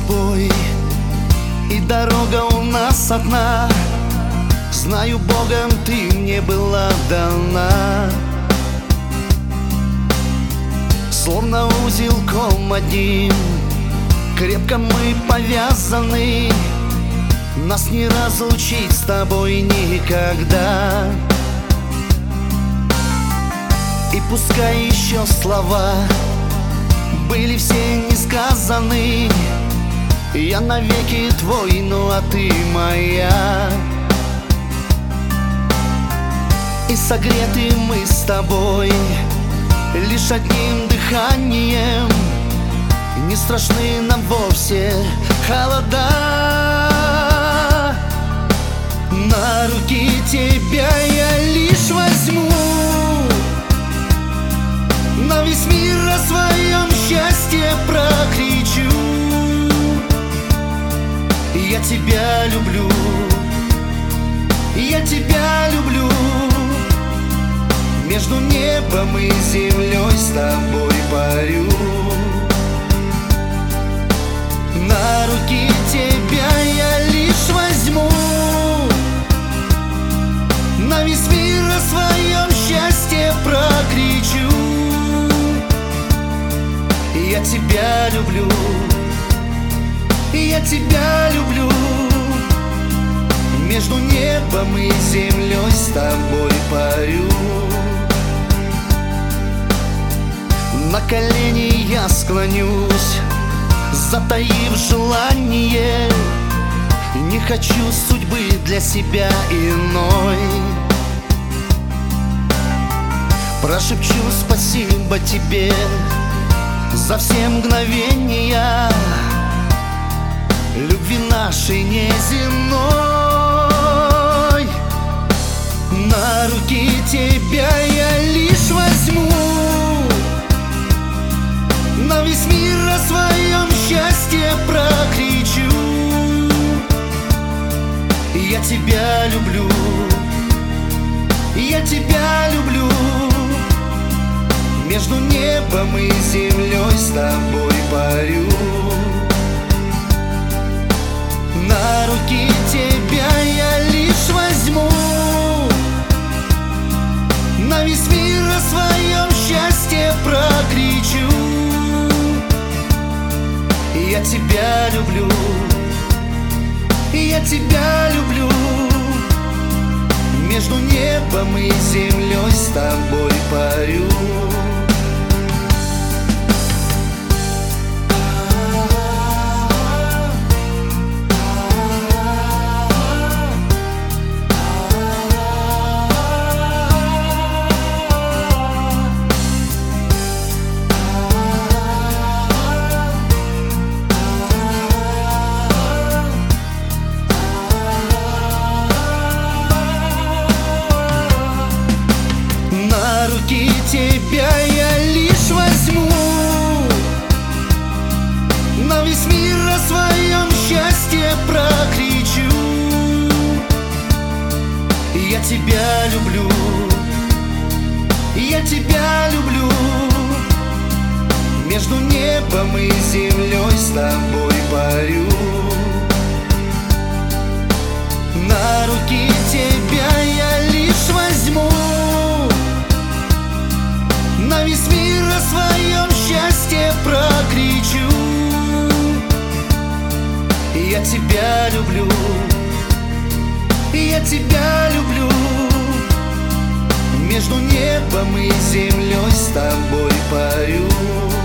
тобой, и дорога у нас одна. Знаю, Богом ты мне была дана, словно узелком одним. Крепко мы повязаны, нас не разлучить с тобой никогда. И пускай еще слова были все не сказаны, я навеки твой, ну а ты моя. И согреты мы с тобой лишь одним дыханием, не страшны нам вовсе холода. На руки тебя я лишь возьму, на весь мир о своем счастье прокричу. Я тебя люблю, я тебя люблю. Между небом и землей с тобой парю. На руки тебя я лишь возьму, на весь мир о своем счастье прокричу. Я тебя люблю, я тебя люблю. Между небом и землей с тобой парю. На колени я склонюсь, затаив желание. Не хочу судьбы для себя иной. Прошепчу спасибо тебе за все мгновения любви нашей неземной. На руки тебя я лишь возьму, на весь мир о своем счастье прокричу. Я тебя люблю, я тебя люблю. Между небом и землей с тобой парю. На руки тебя я лишь возьму, на весь мир о своем счастье прокричу. Я тебя люблю, я тебя люблю. Между небом и землей с тобой парю. Тебя я лишь возьму, на весь мир о своем счастье прокричу. Я тебя люблю, я тебя люблю. Между небом и землей с тобой парю. На руки тебя я лишь возьму, на весь мир о своем счастье прокричу. Я тебя люблю, я тебя люблю. Между небом и землей с тобой парю.